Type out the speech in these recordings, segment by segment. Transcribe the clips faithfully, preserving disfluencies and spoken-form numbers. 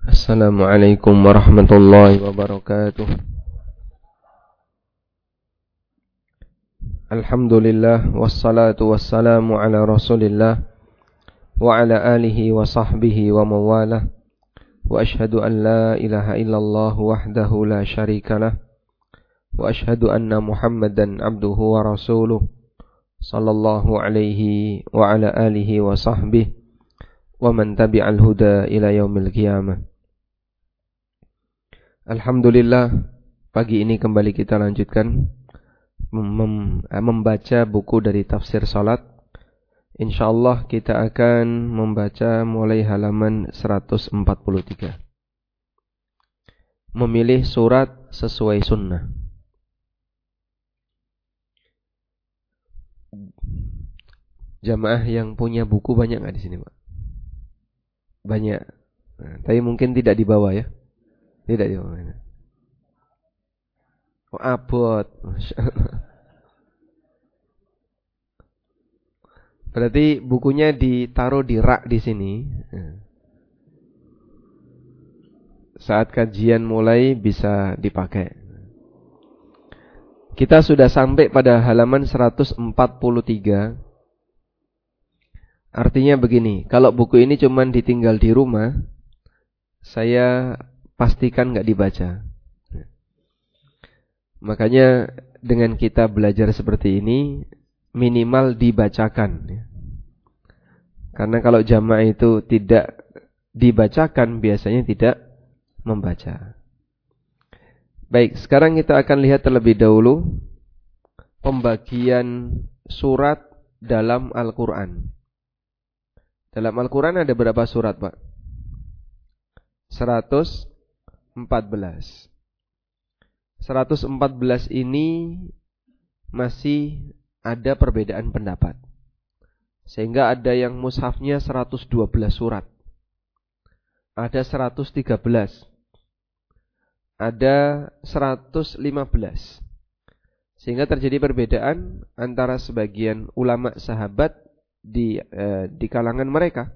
Assalamualaikum warahmatullahi wabarakatuh. Alhamdulillah wassalatu wassalamu ala Rasulillah wa ala alihi wa sahbihi wa mawalah. Wa ashhadu an la ilaha illallah wahdahu la syarikalah wa ashhadu anna Muhammadan abduhu wa rasuluh sallallahu alaihi wa ala alihi wa sahbihi wa man tabi'al huda ila yaumil qiyamah. Alhamdulillah, pagi ini kembali kita lanjutkan mem- membaca buku dari tafsir salat. InsyaAllah kita akan membaca mulai halaman seratus empat puluh tiga. Memilih surat sesuai sunnah. Jamaah yang punya buku banyak nggak di sini, Pak? Banyak. Nah, tapi mungkin tidak di bawah ya. Tidak di bawah. Oh, abot. Berarti bukunya ditaruh di rak di sini. Saat kajian mulai bisa dipakai. Kita sudah sampai pada halaman seratus empat puluh tiga. Artinya begini, kalau buku ini cuma ditinggal di rumah, saya pastikan nggak dibaca. Makanya dengan kita belajar seperti ini, minimal dibacakan. Karena kalau jamaah itu tidak dibacakan, biasanya tidak membaca. Baik, sekarang kita akan lihat terlebih dahulu pembagian surat dalam Al-Quran. Dalam Al-Quran ada berapa surat, Pak? seratus empat belas. seratus empat belas ini masih ada perbedaan pendapat. Sehingga ada yang mushafnya seratus dua belas surat. Ada seratus tiga belas. Ada seratus lima belas. Sehingga terjadi perbedaan antara sebagian ulama sahabat di eh, di kalangan mereka.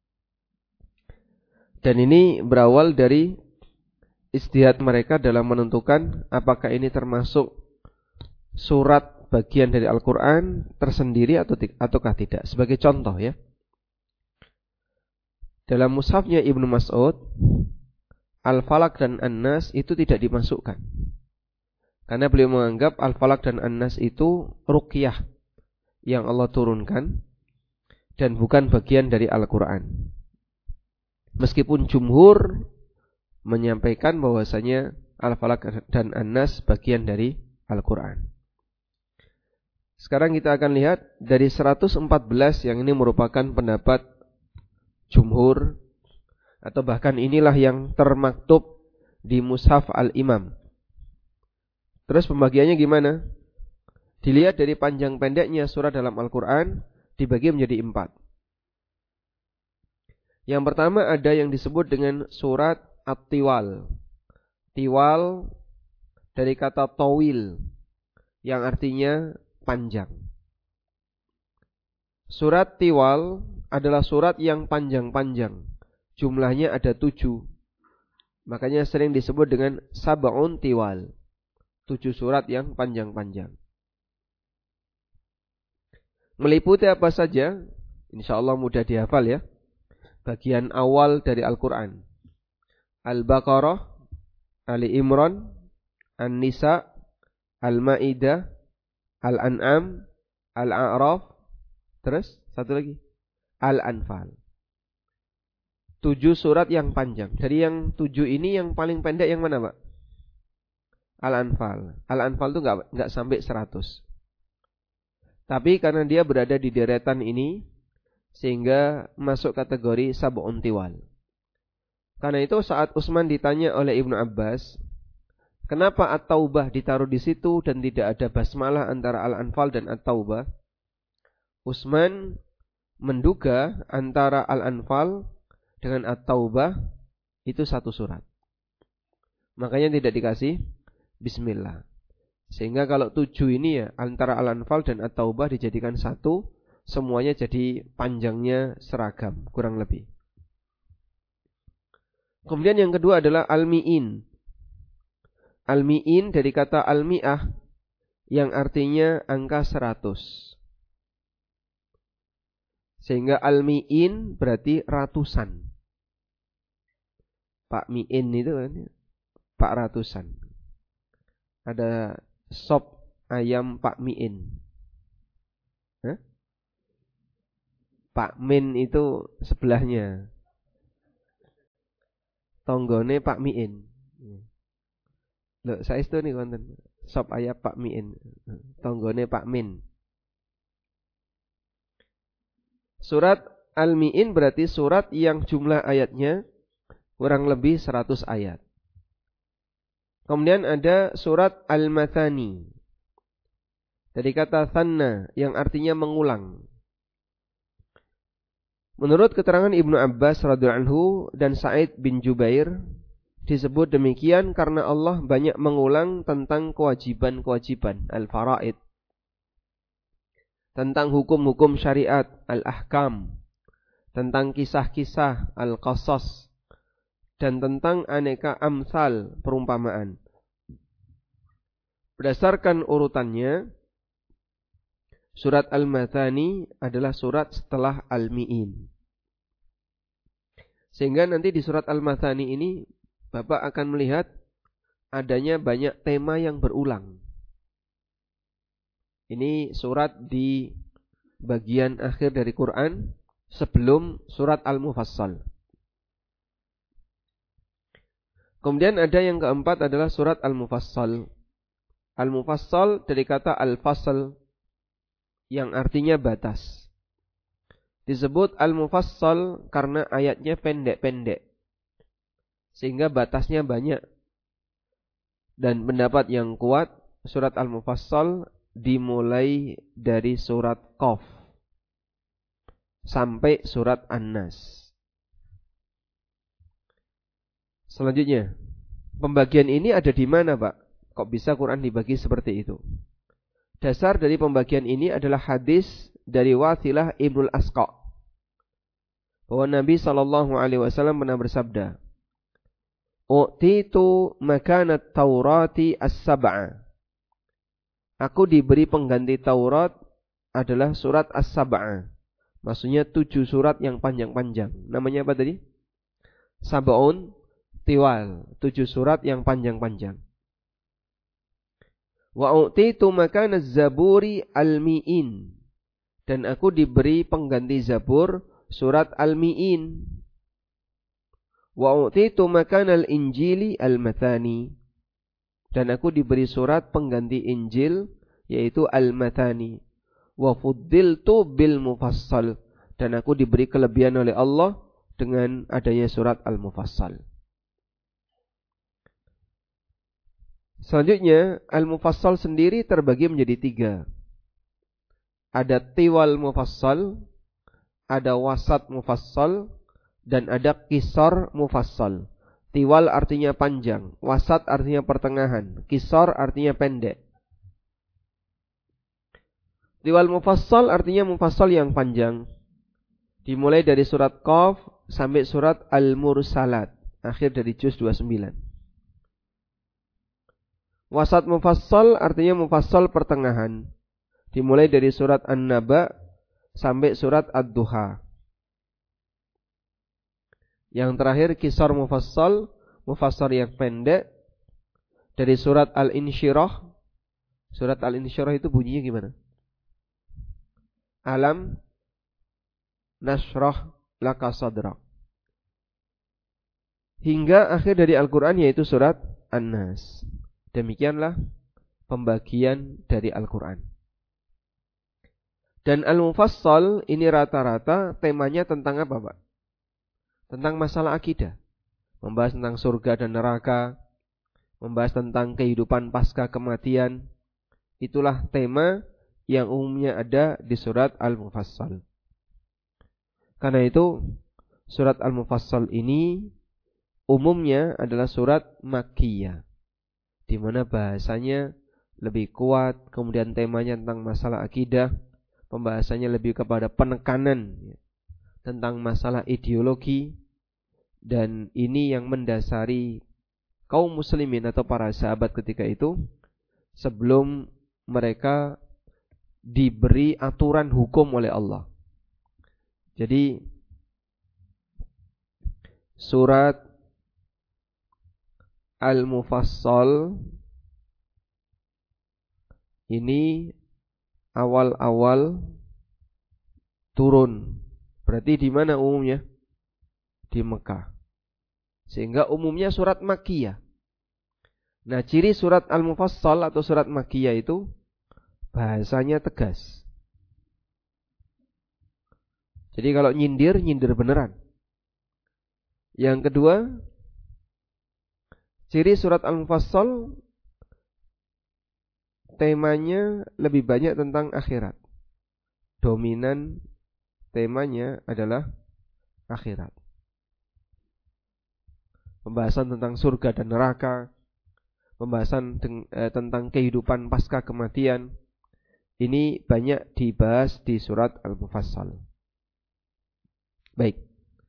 Dan ini berawal dari ijtihad mereka dalam menentukan apakah ini termasuk surat bagian dari Al-Quran tersendiri atau ataukah tidak. Sebagai contoh ya, dalam mushafnya Ibnu Mas'ud, Al-Falaq dan An-Nas itu tidak dimasukkan. Karena beliau menganggap Al-Falaq dan An-Nas itu ruqyah yang Allah turunkan dan bukan bagian dari Al-Quran. Meskipun jumhur menyampaikan bahwasanya Al-Falaq dan An-Nas bagian dari Al-Quran. Sekarang kita akan lihat dari seratus empat belas yang ini merupakan pendapat jumhur, atau bahkan inilah yang termaktub di Mushaf Al-Imam. Terus pembagiannya gimana? Dilihat dari panjang pendeknya surat dalam Al-Quran, dibagi menjadi empat. Yang pertama ada yang disebut dengan surat At-Tiwal. Tiwal dari kata tawil, yang artinya panjang. Surat Tiwal adalah surat yang panjang-panjang. Jumlahnya ada tujuh. Makanya sering disebut dengan Sab'un Tiwal. Tujuh surat yang panjang-panjang. Meliputi apa saja? InsyaAllah mudah dihafal ya. Bagian awal dari Al-Quran: Al-Baqarah, Ali Imran, An-Nisa, Al-Ma'idah, Al-An'am, Al-A'raf, terus satu lagi, Al-Anfal. Tujuh surat yang panjang. Dari yang tujuh ini yang paling pendek yang mana, Pak? Al-Anfal. Al-Anfal itu enggak, enggak sampai seratus. Tapi karena dia berada di deretan ini, sehingga masuk kategori Sab'un Tiwal. Karena itu saat Utsman ditanya oleh Ibnu Abbas, kenapa At-Taubah ditaruh di situ dan tidak ada basmalah antara Al-Anfal dan At-Taubah? Utsman menduga antara Al-Anfal dengan At-Taubah itu satu surat. Makanya tidak dikasih Bismillah. Sehingga kalau tujuh ini ya, antara Al-Anfal dan At-Taubah dijadikan satu, semuanya jadi panjangnya seragam, kurang lebih. Kemudian yang kedua adalah al-mi'in. Al-mi'in dari kata al-mi'ah yang artinya angka seratus. Sehingga al-mi'in berarti ratusan. Pak Mi'in itu kan Pak ratusan. Ada sop ayam Pak Mi'in. Hah? Pak Min itu sebelahnya. Tonggone Pak Mi'in. Loh, saya itu nih konten. Sop ayam Pak Mi'in. Tonggone Pak Min. Surat Al-Mi'in berarti surat yang jumlah ayatnya kurang lebih seratus ayat. Kemudian ada surat Al-Mathani. Dari kata thanna yang artinya mengulang. Menurut keterangan Ibnu Abbas radhiyallahu anhu dan Sa'id bin Jubair, disebut demikian karena Allah banyak mengulang tentang kewajiban-kewajiban al-faraid, tentang hukum-hukum syariat al-ahkam, tentang kisah-kisah al-qasas, dan tentang aneka amsal perumpamaan. Berdasarkan urutannya, surat Al-Mathani adalah surat setelah Al-Mi'in. Sehingga nanti di surat Al-Mathani ini Bapak akan melihat adanya banyak tema yang berulang. Ini surat di bagian akhir dari Quran sebelum surat Al-Mufassal. Kemudian ada yang keempat adalah surat Al-Mufassal. Al-Mufassal dari kata Al-Fasl yang artinya batas. Disebut Al-Mufassal karena ayatnya pendek-pendek, sehingga batasnya banyak. Dan pendapat yang kuat, surat Al-Mufassal dimulai dari surat Qaf sampai surat An-Nas. Selanjutnya, pembagian ini ada di mana, Pak? Kok bisa Quran dibagi seperti itu? Dasar dari pembagian ini adalah hadis dari Wathilah Ibnul Asqa, bahwa Nabi shallallahu alaihi wasallam pernah bersabda, "U'titu makanat Taurati as-sab'a." Aku diberi pengganti Taurat adalah surat as-sab'a. Maksudnya tujuh surat yang panjang-panjang. Namanya apa tadi? Sab'un tiwal, tujuh surat yang panjang-panjang. Wa u'titu makana zaburi al-mi'in. Dan aku diberi pengganti Zabur surat al-mi'in. Wa u'titu makana al-injili al-mathani. Dan aku diberi surat pengganti Injil yaitu al-mathani. Wa fuddiltu bil mufassal. Dan aku diberi kelebihan oleh Allah dengan adanya surat al-mufassal. Selanjutnya, Al-Mufassal sendiri terbagi menjadi tiga. Ada Tiwal Mufassal, ada Wasat Mufassal, dan ada Qisar Mufassal. Tiwal artinya panjang, Wasat artinya pertengahan, Qisar artinya pendek. Tiwal Mufassal artinya Mufassal yang panjang. Dimulai dari surat Qaf sampai surat Al-Mursalat, akhir dari juz dua puluh sembilan. Wasat Mufassal artinya Mufassal pertengahan. Dimulai dari surat An-Naba sampai surat Ad-Duha. Yang terakhir Qisar Mufassal, Mufassal yang pendek. Dari surat Al-Insyirah. Surat Al-Insyirah itu bunyinya gimana? Alam nashrah laka sadrak. Hingga akhir dari Al-Quran yaitu surat An-Nas. Demikianlah pembagian dari Al-Quran. Dan Al-Mufassal ini rata-rata temanya tentang apa, Pak? Tentang masalah akidah. Membahas tentang surga dan neraka. Membahas tentang kehidupan pasca kematian. Itulah tema yang umumnya ada di surat Al-Mufassal. Karena itu, surat Al-Mufassal ini umumnya adalah surat Makkiyah, di mana bahasanya lebih kuat, kemudian temanya tentang masalah akidah, pembahasannya lebih kepada penekanan tentang masalah ideologi, Dan ini yang mendasari kaum muslimin atau para sahabat ketika itu sebelum mereka diberi aturan hukum oleh Allah. Jadi surat Al-Mufassal ini awal-awal turun. Berarti di mana umumnya? Di Mekah. Sehingga umumnya surat Makkiyah. Nah, ciri surat Al-Mufassal atau surat Makkiyah itu bahasanya tegas. Jadi kalau nyindir, nyindir beneran. Yang kedua, ciri surat Al-Mufassal temanya lebih banyak tentang akhirat. Dominan temanya adalah akhirat. Pembahasan tentang surga dan neraka, pembahasan ten, eh, tentang kehidupan pasca kematian, ini banyak dibahas di surat Al-Mufassal. Baik.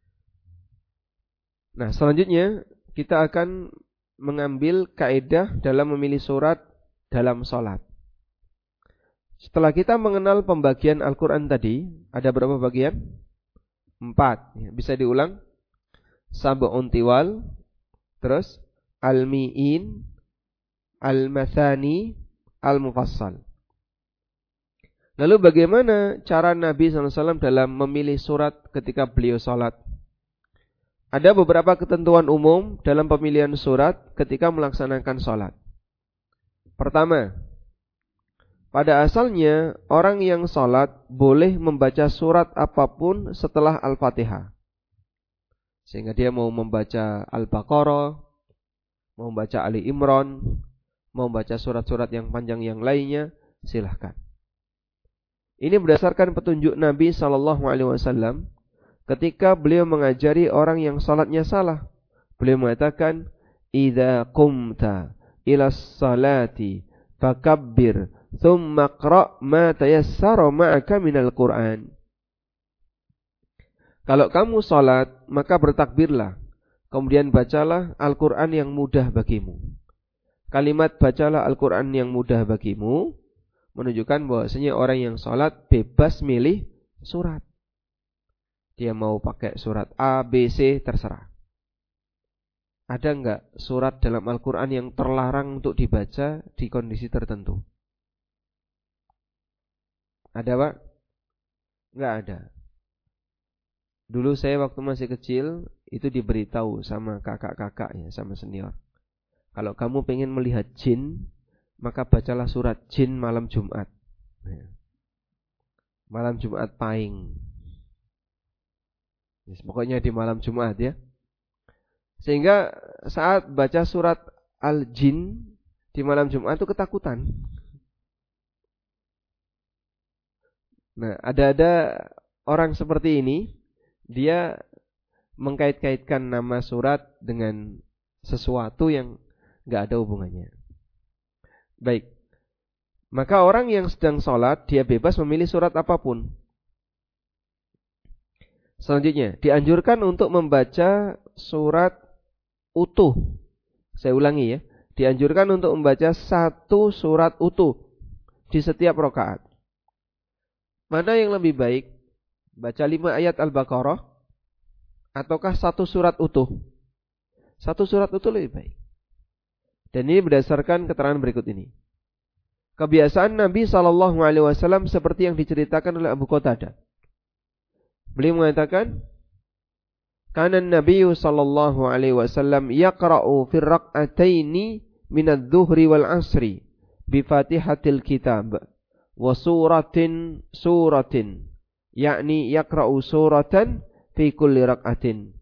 Nah, selanjutnya kita akan mengambil kaidah dalam memilih surat dalam sholat. Setelah kita mengenal pembagian Al-Quran tadi, ada berapa bagian? Empat. Bisa diulang? Sab'un tiwal, terus al-mi'in, al-mathani, al-mufassal. Lalu bagaimana cara Nabi shallallahu alaihi wasallam dalam memilih surat ketika beliau sholat? Ada beberapa ketentuan umum dalam pemilihan surat ketika melaksanakan sholat. Pertama, pada asalnya orang yang sholat boleh membaca surat apapun setelah Al-Fatihah. Sehingga dia mau membaca Al-Baqarah, mau membaca Ali Imran, mau membaca surat-surat yang panjang yang lainnya, silahkan. Ini berdasarkan petunjuk Nabi shallallahu alaihi wasallam ketika beliau mengajari orang yang salatnya salah. Beliau mengatakan, "Idza qumta ila salati fakabbir, thumma qra' ma tayassara ma'aka minal Qur'an." Kalau kamu salat, maka bertakbirlah, kemudian bacalah Al-Qur'an yang mudah bagimu. Kalimat bacalah Al-Qur'an yang mudah bagimu menunjukkan bahwasanya orang yang salat bebas milih surat. Dia mau pakai surat A, B, C, terserah. Ada enggak surat dalam Al-Quran yang terlarang untuk dibaca di kondisi tertentu? Ada, Pak? Enggak ada. Dulu saya waktu masih kecil itu diberitahu sama kakak-kakak ya, sama senior. Kalau kamu pengen melihat jin, maka bacalah surat jin malam Jumat. Malam Jumat Pahing. Yes, pokoknya di malam Jumat ya. Sehingga saat baca surat Al-Jin di malam Jumat itu ketakutan. Nah, ada-ada orang seperti ini, dia mengkait-kaitkan nama surat dengan sesuatu yang gak ada hubungannya. Baik. Maka orang yang sedang sholat, dia bebas memilih surat apapun. Selanjutnya, dianjurkan untuk membaca surat utuh. Saya ulangi ya. Dianjurkan untuk membaca satu surat utuh di setiap rakaat. Mana yang lebih baik? Baca lima ayat Al-Baqarah ataukah satu surat utuh? Satu surat utuh lebih baik. Dan ini berdasarkan keterangan berikut ini. Kebiasaan Nabi shallallahu alaihi wasallam seperti yang diceritakan oleh Abu Qatadah. Beliau mengatakan, "Kana Nabi sallallahu alaihi wasallam yaqra'u fi rak'ataini min adh-dhuhri wal 'ashri bi Fatihatil Kitab wa suratin suratin, yakni yaqra'u suratan fi kulli rak'atin."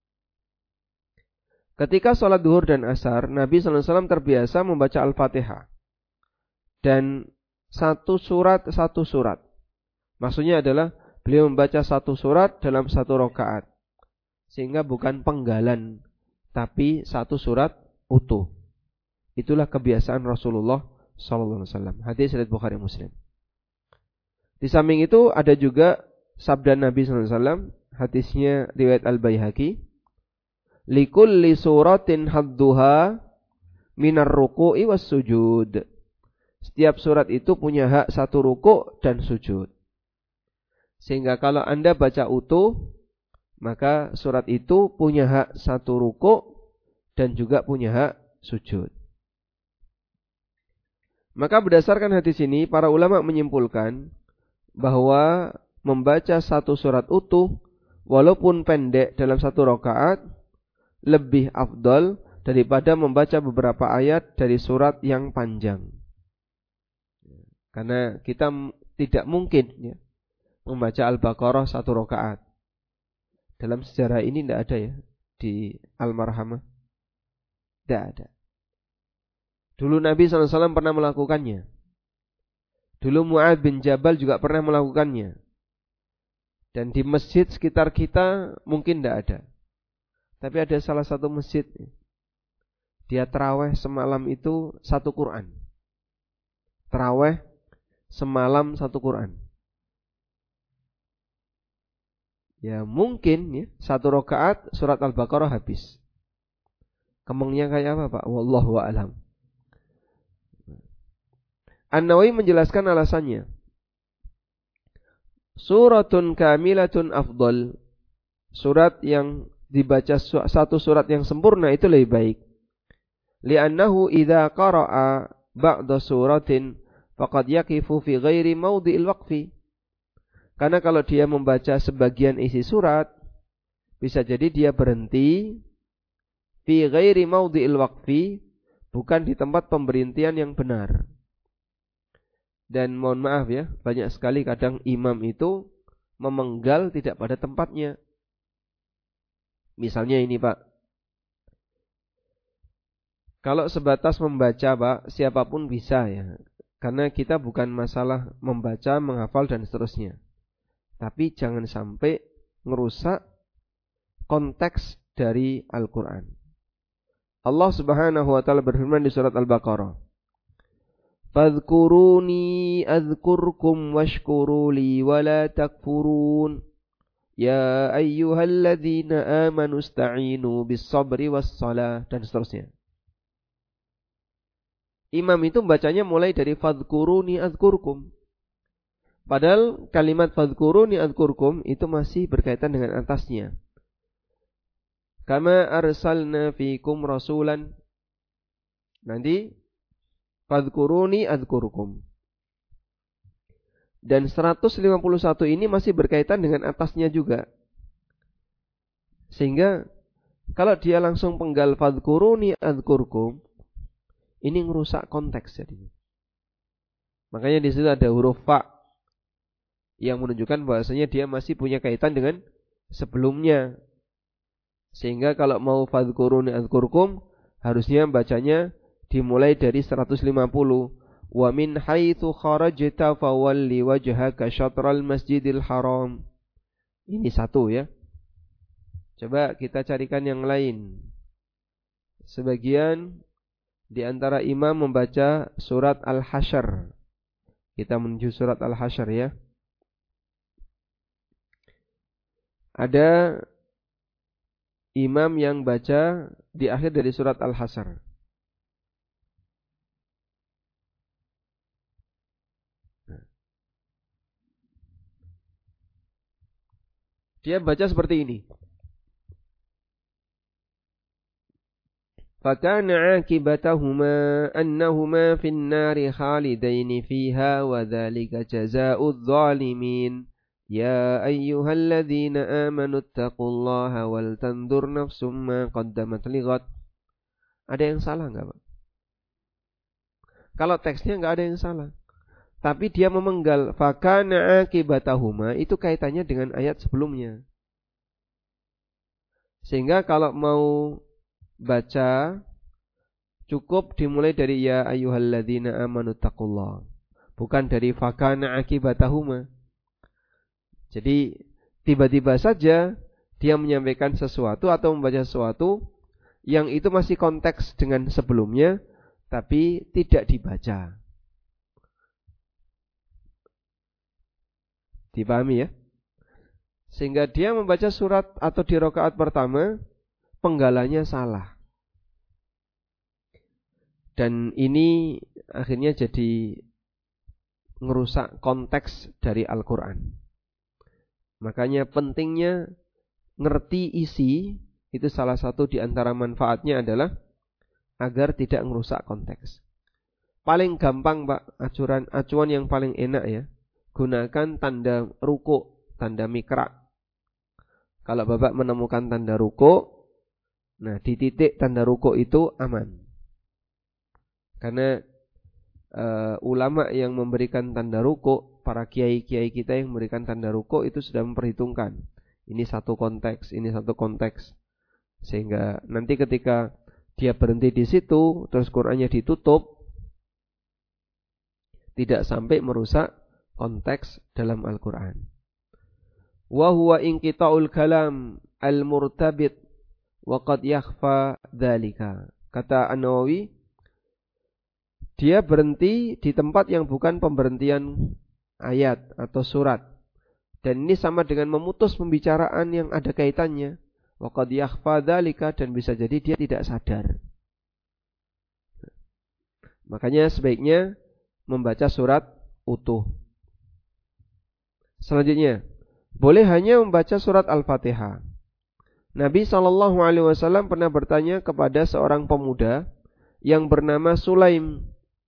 Ketika salat duhur dan asar, Nabi sallallahu alaihi wasallam terbiasa membaca Al-Fatihah dan satu surat satu surat. Maksudnya adalah beliau membaca satu surat dalam satu rakaat. Sehingga bukan penggalan, tapi satu surat utuh. Itulah kebiasaan Rasulullah shallallahu alaihi wasallam. Hadis riwayat Bukhari Muslim. Di samping itu ada juga sabda Nabi shallallahu alaihi wasallam, hadisnya riwayat Al-Baihaqi. likulli suratin hadduha minar ruku'i was sujud. Setiap surat itu punya hak satu ruku' dan sujud. Sehingga kalau Anda baca utuh, maka surat itu punya hak satu ruku' dan juga punya hak sujud. Maka berdasarkan hadis ini, para ulama menyimpulkan bahwa membaca satu surat utuh, walaupun pendek dalam satu rakaat, lebih afdal daripada membaca beberapa ayat dari surat yang panjang. Karena kita tidak mungkin ya, membaca Al-Baqarah satu rakaat. Dalam sejarah ini tidak ada ya di Al-Marhamah. Tidak ada. Dulu Nabi shallallahu alaihi wasallam pernah melakukannya. Dulu Mu'adz bin Jabal juga pernah melakukannya. Dan di masjid sekitar kita mungkin tidak ada. Tapi ada salah satu masjid, dia tarawih semalam itu satu Quran. Tarawih semalam satu Quran. Ya mungkin ya, satu rakaat surat Al-Baqarah habis. Kemengnya kayak apa Pak? Wallahu a'lam. An-Nawawi menjelaskan alasannya. Suratun kamilatun afdal. Surat yang dibaca satu surat yang sempurna itu lebih baik. Li'annahu idza qara'a ba'da suratin faqad yaqifu fi ghairi mawdi'il waqfi. Karena kalau dia membaca sebagian isi surat, bisa jadi dia berhenti fi ghairi mawdi'il waqfi, bukan di tempat pemberhentian yang benar. Dan mohon maaf ya, banyak sekali kadang imam itu memenggal tidak pada tempatnya. Misalnya ini Pak, kalau sebatas membaca Pak, siapapun bisa ya. Karena kita bukan masalah membaca, menghafal dan seterusnya. Tapi jangan sampai merusak konteks dari Al-Quran. Allah Subhanahu wa taala berfirman di surat Al-Baqarah, "Fadhkuruni adzkurkum washkuruli wala takfurun. Ya ayyuhalladzina amanu ista'inu bis-sabri was-shalah," dan seterusnya. Imam itu bacanya mulai dari fadhkuruni adzkurkum. Padahal kalimat fadhkuruni adzkurkum itu masih berkaitan dengan atasnya. Kama arsalna fikum rasulan. Nanti fadhkuruni adzkurkum. Dan seratus lima puluh satu ini masih berkaitan dengan atasnya juga. Sehingga kalau dia langsung penggal fadhkuruni adzkurkum, ini ngerusak konteks jadinya. Makanya di situ ada huruf fa yang menunjukkan bahwasanya dia masih punya kaitan dengan sebelumnya. Sehingga kalau mau fadhkuruni adzkurkum, harusnya bacanya dimulai dari seratus lima puluh. Wa min haitsu kharajta fawalli wajhaka syatral masjidil haram. Ini satu ya. Coba kita carikan yang lain. Sebagian di antara imam membaca surat Al-Hasyr. Kita menuju surat Al-Hasyr ya. Ada imam yang baca di akhir dari surat Al-Hasyr. Dia baca seperti ini. Fakana akibatahuma annahuma fin nari khalidaini fiha wa dzalika jazaa'udz zalimin. Ya ayyuhalladzina amanu taqullaha wal tanzur nafsum ma qaddamat lighad. Ada yang salah enggak, Pak? Kalau teksnya enggak ada yang salah. Tapi dia memenggal fakana akibatahuma, itu kaitannya dengan ayat sebelumnya. Sehingga kalau mau baca cukup dimulai dari ya ayyuhalladzina amanu taqullah, bukan dari fakana akibatahuma. Jadi tiba-tiba saja dia menyampaikan sesuatu atau membaca sesuatu yang itu masih konteks dengan sebelumnya tapi tidak dibaca. Dipahami ya? Sehingga dia membaca surat atau di rakaat pertama penggalanya salah. Dan ini akhirnya jadi ngerusak konteks dari Al-Quran. Makanya pentingnya ngerti isi, itu salah satu di antara manfaatnya adalah agar tidak ngerusak konteks. Paling gampang Pak, acuan, acuan yang paling enak ya, gunakan tanda ruku, tanda mikra. Kalau Bapak menemukan tanda ruku, nah di titik tanda ruku itu aman. Karena Uh, ulama yang memberikan tanda ruku, para kiai-kiai kita yang memberikan tanda ruku itu sudah memperhitungkan ini satu konteks, ini satu konteks, sehingga nanti ketika dia berhenti di situ terus Qur'annya ditutup, tidak sampai merusak konteks dalam Al-Qur'an. Wa huwa inqita'ul kalam al-murtabit wa qad yakhfa dzalika. Kata An-Nawawi, dia berhenti di tempat yang bukan pemberhentian ayat atau surat. Dan ini sama dengan memutus pembicaraan yang ada kaitannya. Wa qad yakhfa dzalika, dan bisa jadi dia tidak sadar. Makanya sebaiknya membaca surat utuh. Selanjutnya, boleh hanya membaca surat Al-Fatihah. Nabi shallallahu alaihi wasallam pernah bertanya kepada seorang pemuda yang bernama Sulaim.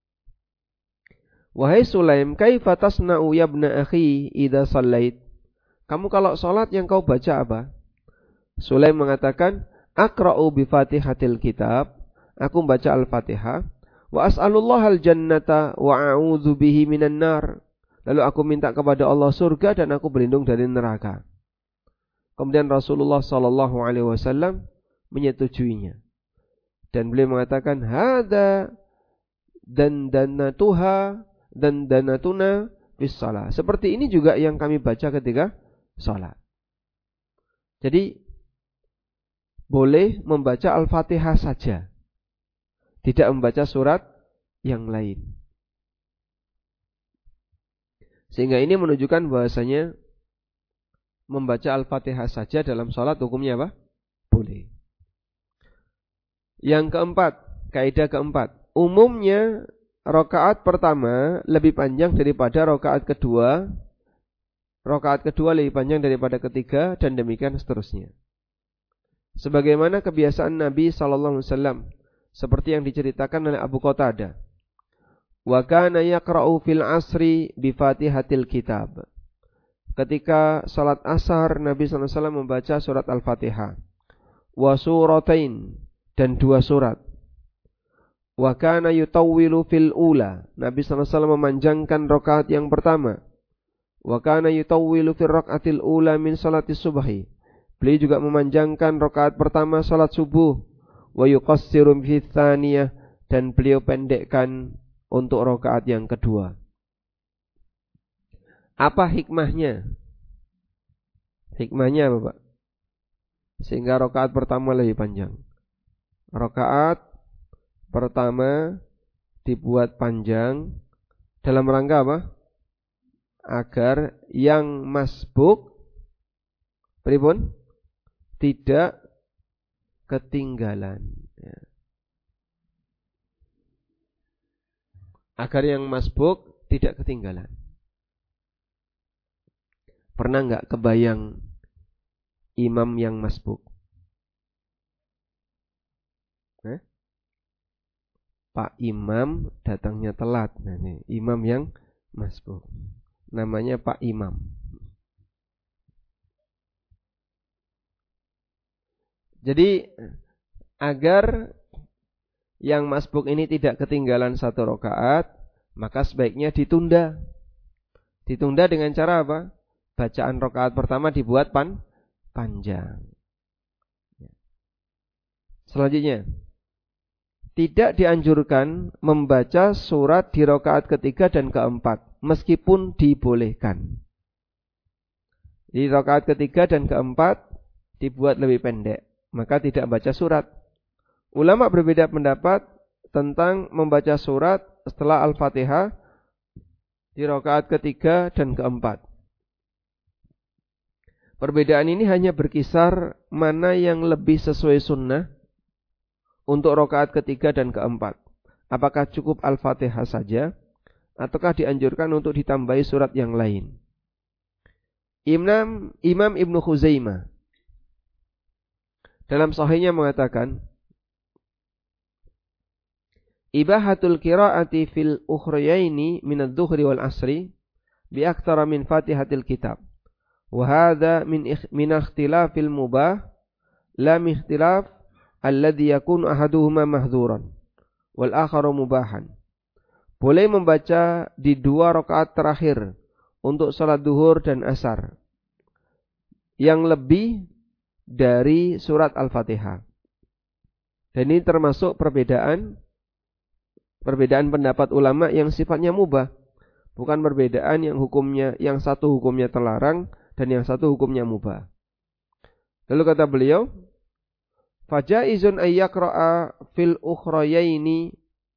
Wahai Sulaim, kaifa tasna'u ya ibna akhi idza shallait? Kamu kalau salat yang kau baca apa? Sulaim mengatakan, aqra'u bi Fatihatil kitab. Aku membaca Al-Fatihah. Wa as'alullaha al-jannata wa a'udzu bihi minan nar. Lalu aku minta kepada Allah surga dan aku berlindung dari neraka. Kemudian Rasulullah sallallahu alaihi wasallam menyetujuinya. Dan beliau mengatakan, hadza dandanatuha dan danatuna bis shalah. Seperti ini juga yang kami baca ketika salat. Jadi boleh membaca Al-Fatihah saja, tidak membaca surat yang lain. Sehingga ini menunjukkan bahwasanya membaca Al-Fatihah saja dalam salat hukumnya apa? Boleh. Yang keempat, kaidah keempat, umumnya rakaat pertama lebih panjang daripada rakaat kedua, rakaat kedua lebih panjang daripada ketiga, dan demikian seterusnya. Sebagaimana kebiasaan Nabi sallallahu alaihi wasallam, seperti yang diceritakan oleh Abu Qatadah. Wa kana yaqra'u fil asri bi Fatihatil kitab. Ketika salat asar, Nabi sallallahu alaihi wasallam membaca surat Al-Fatihah. Wa suratain, dan dua surat. Wa kana yutawwilu fil ula. Nabi sallallahu alaihi wasallam memanjangkan rakaat yang pertama. Wa kana yutawwilu fil rakaatil ula min salatis subhi. Beliau juga memanjangkan rakaat pertama salat subuh. Wa yuqassiru fi tsaniyah, dan beliau pendekkan untuk rakaat yang kedua. Apa hikmahnya? Hikmahnya apa, Pak? Sehingga rakaat pertama lebih panjang. Rakaat pertama dibuat panjang dalam rangka apa? Agar yang masbuk pripun? Tidak ketinggalan. Ya. Agar yang masbuk tidak ketinggalan. Pernah nggak kebayang imam yang masbuk? Eh? Pak Imam datangnya telat. Nah, ini imam yang masbuk. Namanya Pak Imam. Jadi agar yang masbuk ini tidak ketinggalan satu rakaat, maka sebaiknya ditunda. Ditunda dengan cara apa? Bacaan rakaat pertama dibuat pan panjang. Selanjutnya, tidak dianjurkan membaca surat di rakaat ketiga dan keempat, meskipun dibolehkan. Di rakaat ketiga dan keempat dibuat lebih pendek, maka tidak baca surat. Ulama berbeda pendapat tentang membaca surat setelah Al-Fatihah di rakaat ketiga dan keempat. Perbedaan ini hanya berkisar mana yang lebih sesuai sunnah untuk rakaat ketiga dan keempat. Apakah cukup Al-Fatihah saja ataukah dianjurkan untuk ditambahi surat yang lain? Imam Imam Ibnu Khuzaimah dalam sahihnya mengatakan, ibahatul qiraati fil ukhrayaini min adh-dhuhri wal asri bi aktsara min Fatihatil kitab. Wa hadza min min ikhtilafil mubah la min ikhtilaf alladhi yakunu ahaduhuma mahdzuran wal akharu mubahan. Boleh membaca di dua rakaat terakhir untuk salat duhur dan asar yang lebih dari surat Al-Fatihah. Dan ini termasuk perbedaan perbedaan pendapat ulama yang sifatnya mubah, bukan perbedaan yang hukumnya yang satu hukumnya terlarang dan yang satu hukumnya mubah. Lalu kata beliau, fajaizun ayyaqra'a fil ukhrayaini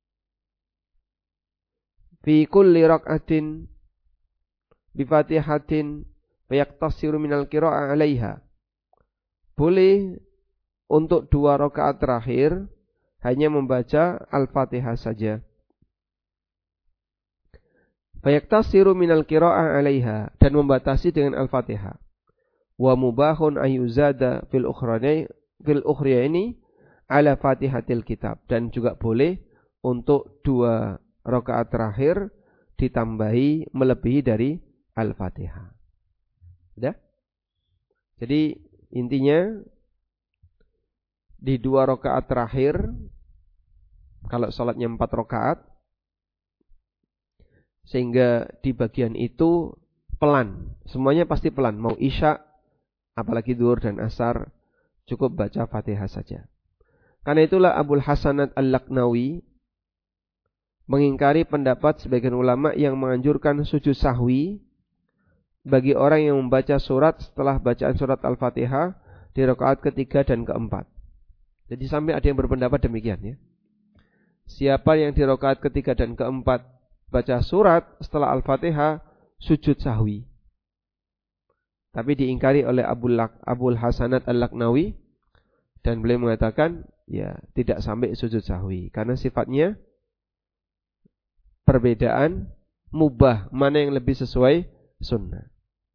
fi kulli rak'atin bi Fatihatin fayaktasiru minal qira'ah 'alaiha. Boleh untuk dua rakaat terakhir hanya membaca Al-Fatihah saja. Fayaktasiru minal qira'ah 'alaiha, dan membatasi dengan Al-Fatihah. Wa mubahun ayyuzada fil ukhrayaini fil ukhrayaini 'ala Fatihatil kitab, dan juga boleh untuk dua rakaat terakhir ditambahi melebihi dari Al-Fatihah. Sudah? Jadi intinya di dua rakaat terakhir, kalau salatnya empat rakaat, sehingga di bagian itu pelan, semuanya pasti pelan. Mau isya, apalagi duhur dan asar, cukup baca Fatihah saja. Karena itulah Abul Hasanat Al-Laknawi mengingkari pendapat sebagian ulama yang menganjurkan sujud sahwi bagi orang yang membaca surat setelah bacaan surat Al-Fatihah di rakaat ketiga dan keempat. Jadi sampai ada yang berpendapat demikian ya. Siapa yang di rakaat ketiga dan keempat baca surat setelah Al-Fatihah, sujud sahwi. Tapi diingkari oleh Abul, Abul Hasanat Al-Laknawi, dan beliau mengatakan ya tidak sampai sujud sahwi karena sifatnya perbedaan mubah, mana yang lebih sesuai sunnah.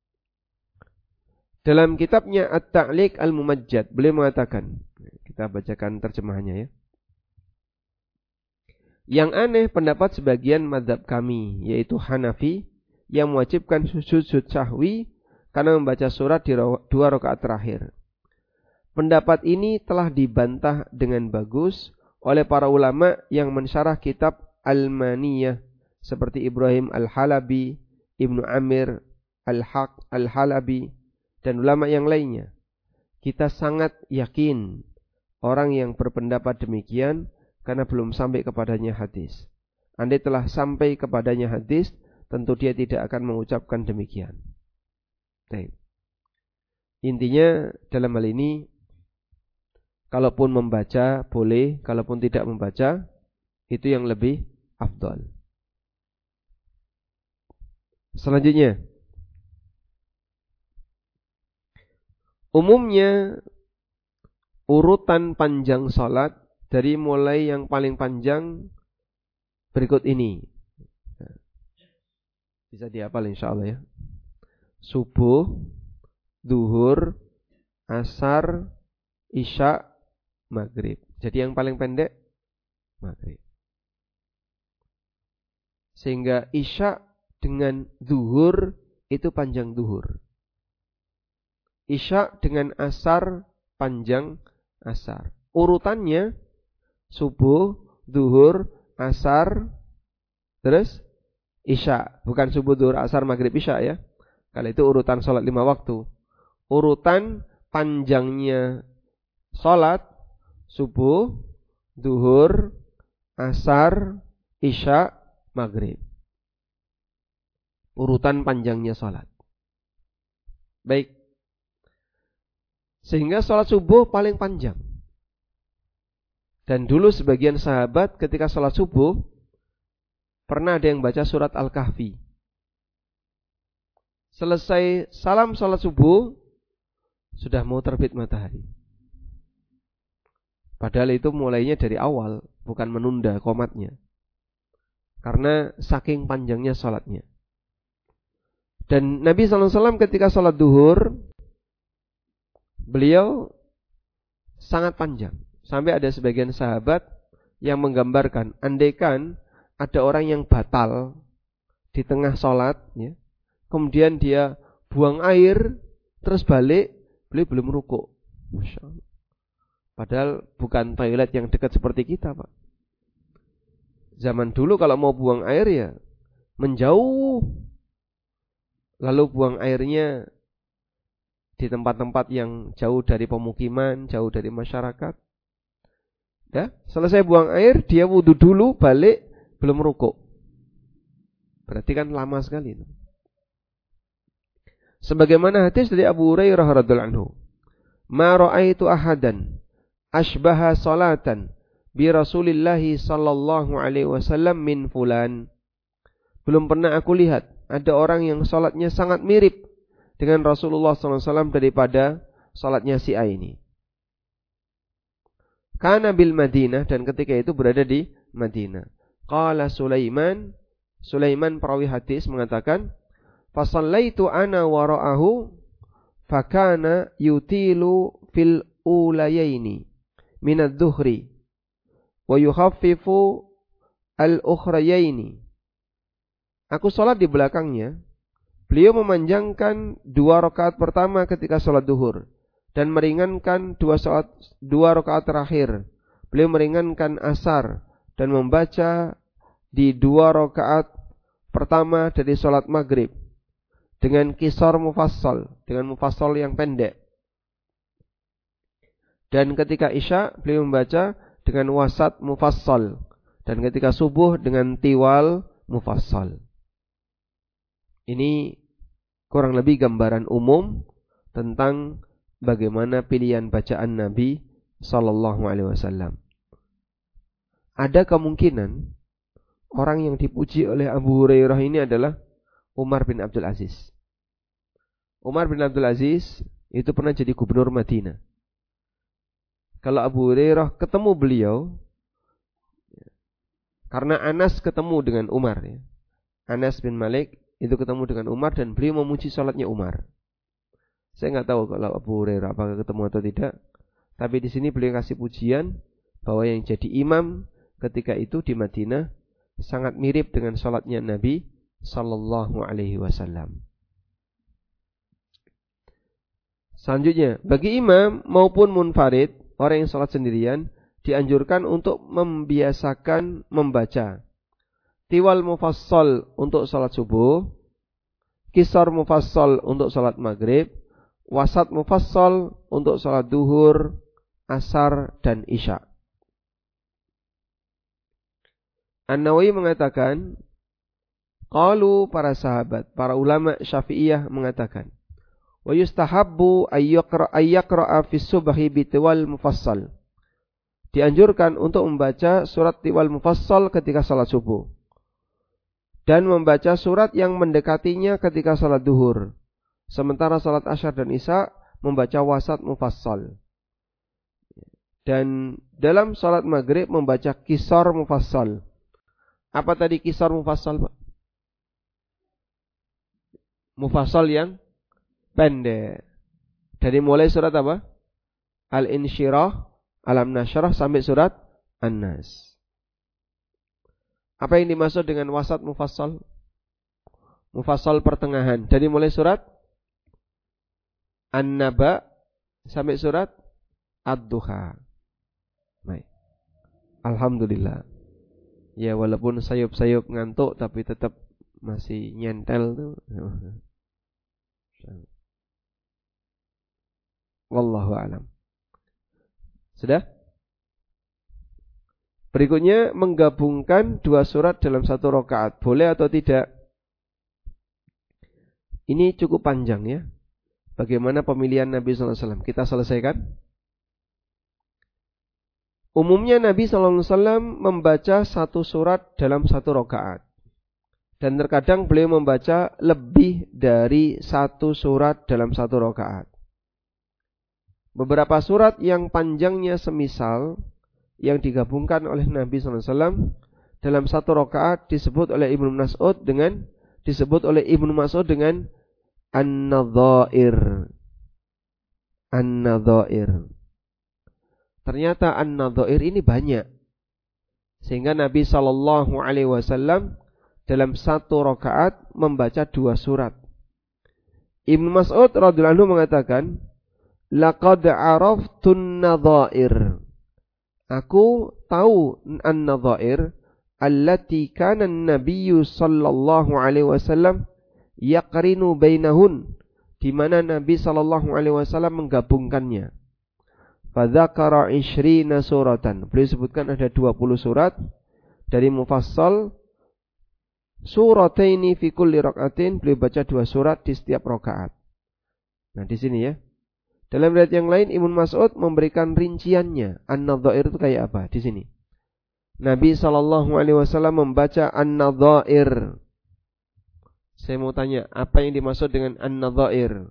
Dalam kitabnya At-Ta'liq Al-Mumajjad, beliau mengatakan, kita bacakan terjemahannya ya. Yang aneh pendapat sebagian mazhab kami, yaitu Hanafi, yang mewajibkan sujud sahwi karena membaca surat di dua rakaat terakhir. Pendapat ini telah dibantah dengan bagus oleh para ulama yang mensyarah kitab Al-Maniyah seperti Ibrahim Al-Halabi, Ibnu Amir Al-Haq Al-Halabi, dan ulama yang lainnya. Kita sangat yakin orang yang berpendapat demikian karena belum sampai kepadanya hadis. Andai telah sampai kepadanya hadis, tentu dia tidak akan mengucapkan demikian. Baik. Intinya dalam hal ini, kalaupun membaca boleh, kalaupun tidak membaca, itu yang lebih afdal. Selanjutnya, umumnya urutan panjang salat dari mulai yang paling panjang berikut ini. Bisa dihafal insyaallah ya. Subuh, duhur, asar, isya, maghrib. Jadi yang paling pendek maghrib. Sehingga isya dengan duhur itu panjang duhur. Isya dengan asar panjang asar. Urutannya subuh, duhur, asar, terus isya. Bukan subuh, duhur, asar, maghrib, isya ya. Kalau itu urutan sholat lima waktu. Urutan panjangnya sholat subuh, duhur, asar, isya, maghrib. Urutan panjangnya sholat. Baik. Sehingga sholat subuh paling panjang. Dan dulu sebagian sahabat ketika sholat subuh, pernah ada yang baca surat Al-Kahfi. Selesai salam sholat subuh, sudah mau terbit matahari. Padahal itu mulainya dari awal, bukan menunda qomatnya. Karena saking panjangnya salatnya. Dan Nabi shallallahu alaihi wasallam ketika salat duhur, beliau sangat panjang. Sampai ada sebagian sahabat yang menggambarkan, andaikan ada orang yang batal di tengah salat, ya, kemudian dia buang air, terus balik, beliau belum rukuk. Masya Allah. Padahal bukan toilet yang dekat seperti kita, Pak. Zaman dulu kalau mau buang air ya menjauh. Lalu buang airnya di tempat-tempat yang jauh dari pemukiman, jauh dari masyarakat. Ya, selesai buang air, dia wudhu dulu, balik, belum rukuk. Berarti kan lama sekali. Sebagaimana hadis dari Abu Hurairah radhiyallahu anhu, "Ma ra'aitu ahadan ashbaha salatan bi Rasulillah sallallahu alaihi wasallam min fulan." Belum pernah aku lihat ada orang yang salatnya sangat mirip dengan Rasulullah sallallahu alaihi wasallam daripada salatnya si A ini. Kana bil Madinah, dan ketika itu berada di Madinah. Qala Sulaiman, Sulaiman perawi hadis mengatakan, "Fasallaitu ana wara'ahu fakana yutilu fil ulayaini minadh dhuhri wa yukhaffifu al-ukhrayaini." Aku salat di belakangnya. Beliau memanjangkan dua rakaat pertama ketika salat duhur dan meringankan dua salat dua rakaat terakhir. Beliau meringankan asar dan membaca di dua rakaat pertama dari salat maghrib dengan qisar mufassal, dengan mufassal yang pendek. Dan ketika isya beliau membaca dengan wasat mufassal, dan ketika subuh dengan tiwal mufassal. Ini kurang lebih gambaran umum tentang bagaimana pilihan bacaan Nabi sallallahu alaihi wasallam. Ada kemungkinan orang yang dipuji oleh Abu Hurairah ini adalah Umar bin Abdul Aziz. Umar bin Abdul Aziz itu pernah jadi gubernur Madinah. Kalau Abu Hurairah ketemu beliau, karena Anas ketemu dengan Umar, ya. Anas bin Malik itu ketemu dengan Umar dan beliau memuji salatnya Umar. Saya nggak tahu kalau Abu Hurairah apakah ketemu atau tidak, tapi di sini beliau kasih pujian bahwa yang jadi imam ketika itu di Madinah sangat mirip dengan salatnya Nabi sallallahu alaihi wasallam. Selanjutnya, bagi imam maupun munfarid, orang yang salat sendirian dianjurkan untuk membiasakan membaca tiwal mufassal untuk salat subuh, qisar mufassal untuk salat maghrib, wasat mufassal untuk salat duhur, asar, dan isya. An-Nawawi mengatakan, qalu para sahabat, para ulama Syafi'iyah mengatakan, wa yustahabbu ayyaqra'a fi subhi bitiwal mufassal. Dianjurkan untuk membaca surat tiwal mufassal ketika salat subuh. Dan membaca surat yang mendekatinya ketika salat duhur. Sementara salat asyar dan isya membaca wasat mufassal. Dan dalam salat maghrib membaca qisar mufassal. Apa tadi qisar mufassal, Pak? Mufassal yang pendek. Dari mulai surat apa? Al-Insyirah, Alam Nashrah sampai surat An-Nas. Apa yang dimaksud dengan wasat mufassal? Mufassal pertengahan. Dari mulai surat An-Naba sampai surat Ad-Duha. Baik. Alhamdulillah. Ya walaupun sayup-sayup ngantuk tapi tetap masih nyentel tuh. Wallahu a'lam. Sudah? Berikutnya menggabungkan dua surat dalam satu rakaat, boleh atau tidak? Ini cukup panjang ya. Bagaimana pemilihan Nabi sallallahu alaihi wasallam? Kita selesaikan. Umumnya Nabi sallallahu alaihi wasallam membaca satu surat dalam satu rakaat. Dan terkadang beliau membaca lebih dari satu surat dalam satu rakaat. beberapa surat yang panjangnya semisal yang digabungkan oleh Nabi sallallahu alaihi wasallam dalam satu rakaat disebut oleh Ibnu Mas'ud dengan disebut oleh Ibnu Mas'ud dengan an-nadhair. An-nadhair. Ternyata an-nadhair ini banyak. Sehingga Nabi sallallahu alaihi wasallam dalam satu rakaat membaca dua surat. Ibnu Mas'ud radhiyallahu anhu mengatakan, "Laqad araftun nadhair." Aku tahu an-nadhair allati kana an-nabiyyu sallallahu alaihi wasallam yaqrinu bainahun, di mana Nabi sallallahu alaihi wasallam menggabungkannya. Fa dzakara ishrina suratan. Beliau sebutkan ada dua puluh surat dari mufassal. Surataini fi kulli rakaatin, beliau baca dua surat di setiap rakaat. Nah, di sini ya. Dalam riwayat yang lain Ibnu Mas'ud memberikan rinciannya. An-nadhair itu kayak apa? Di sini. Nabi sallallahu alaihi wasallam membaca an-nadhair. Saya mau tanya, apa yang dimaksud dengan an-nadhair?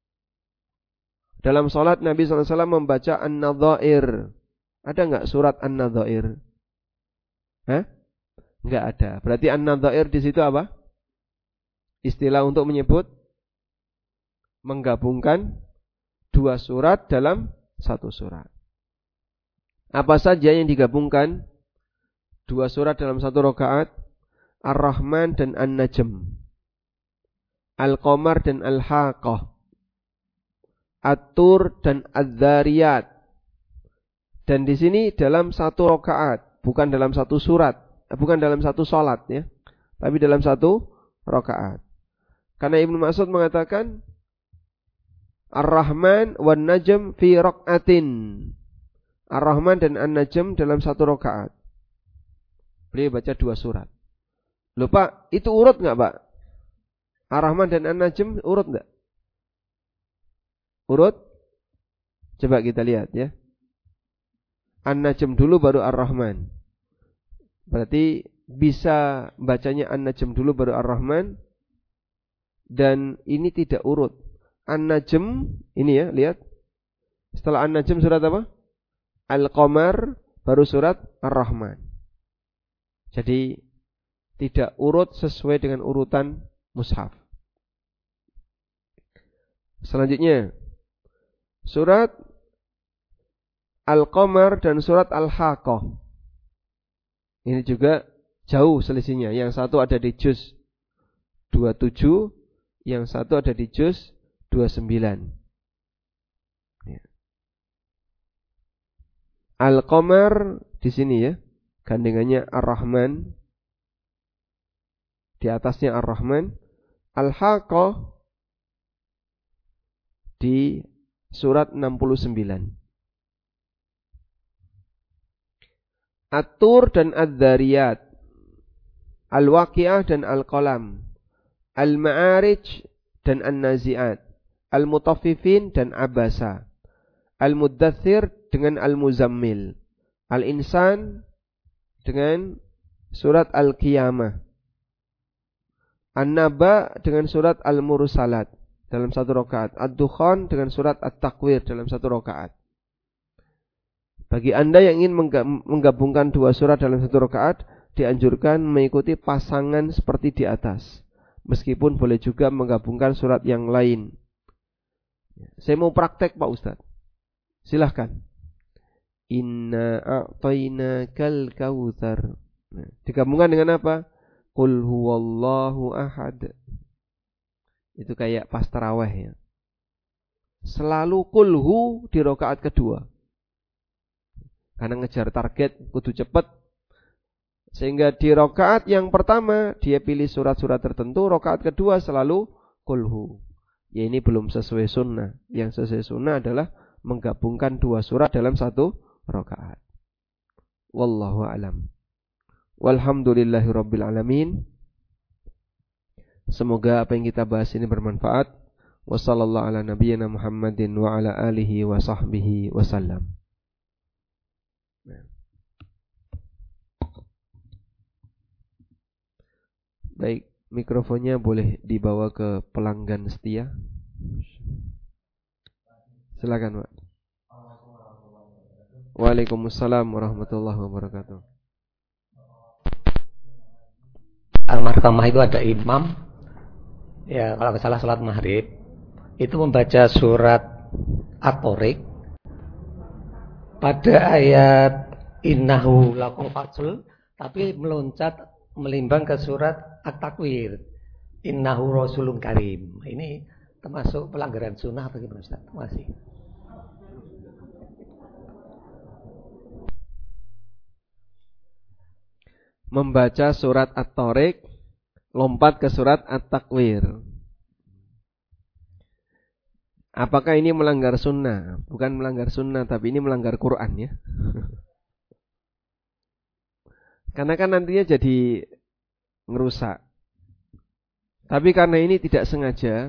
Dalam salat Nabi sallallahu alaihi wasallam membaca an-nadhair. Ada enggak surat an-nadhair? Hah? Enggak ada. Berarti an-nadhair di situ apa? Istilah untuk menyebut menggabungkan dua surat dalam satu surat. Apa saja yang digabungkan dua surat dalam satu rakaat? Ar-Rahman dan An-Najm, Al-Qamar dan Al-Haqqah, At-Tur dan Adz-Dzariyat. Dan di sini dalam satu rakaat, bukan dalam satu surat, bukan dalam satu salat ya, tapi dalam satu rakaat. Karena Ibnu Mas'ud mengatakan Ar-Rahman wan Najm fi rak'atin. Ar-Rahman dan An-Najm dalam satu rakaat. Beliau baca dua surat. Loh Pak, itu urut enggak Pak? Ar-Rahman dan An-Najm urut enggak? Urut? Coba kita lihat ya. An-Najm dulu baru Ar-Rahman. Berarti bisa bacanya An-Najm dulu baru Ar-Rahman. Dan ini tidak urut. An-Najm, ini ya, lihat. Setelah An-Najm surat apa? Al-Qamar, baru surat Ar-Rahman. Jadi tidak urut sesuai dengan urutan mushaf. Selanjutnya, surat Al-Qamar dan surat Al-Haqqah. Ini juga jauh selisihnya. Yang satu ada di juz dua puluh tujuh, yang satu ada di juz dua puluh sembilan. Ya. Al-Qamar di sini ya, gandengannya Ar-Rahman. Di atasnya Ar-Rahman. Al-Haqqah di surat enam puluh sembilan. At-Tur dan Adz-Dzariyat, Al-Waqi'ah dan Al-Qalam, Al-Ma'arij dan An-Nazi'at, Al-Mutaffifin dan Abasa, Al-Muddathir dengan Al-Muzammil, Al-Insan dengan surat Al-Qiyamah, An-Naba dengan surat Al-Mursalat dalam satu rakaat, Ad-Dukhan dengan surat At-Takwir dalam satu rakaat. Bagi Anda yang ingin menggabungkan dua surat dalam satu rakaat, dianjurkan mengikuti pasangan seperti di atas. Meskipun boleh juga menggabungkan surat yang lain. Saya mau praktek Pak Ustadz. Silahkan. Inna a'tainakal kautsar. Nah, digabungkan dengan apa? Qul huwallahu ahad. Itu kayak pas tarawih ya. Selalu kulhu di rakaat kedua. Karena ngejar target kudu cepet. Sehingga di rakaat yang pertama dia pilih surat-surat tertentu, rakaat kedua selalu kulhu. Ya ini belum sesuai sunnah. Yang sesuai sunnah adalah menggabungkan dua surat dalam satu rakaat. Wallahu a'lam. Walhamdulillahi rabbil alamin. Semoga apa yang kita bahas ini bermanfaat. Wassallallahu ala nabiyyina Muhammadin wa ala alihi wa sahbihi wasallam. Baik, mikrofonnya boleh dibawa ke pelanggan setia. Silakan, Pak. Waalaikumsalam warahmatullahi wabarakatuh. Al-Mahkamah itu ada imam, ya kalau nggak salah salat maghrib, itu membaca surat At-Tariq pada ayat innahu lakum fatul, tapi meloncat melimbang ke surat At-Takwir, innahu rasulun karim. Ini termasuk pelanggaran sunnah atau gimana Ustaz? Terima kasih. Membaca surat At-Tariq lompat ke surat At-Takwir. Apakah ini melanggar sunnah? Bukan melanggar sunnah, tapi ini melanggar Quran ya. Karena kan nantinya jadi ngerusak. Tapi karena ini tidak sengaja,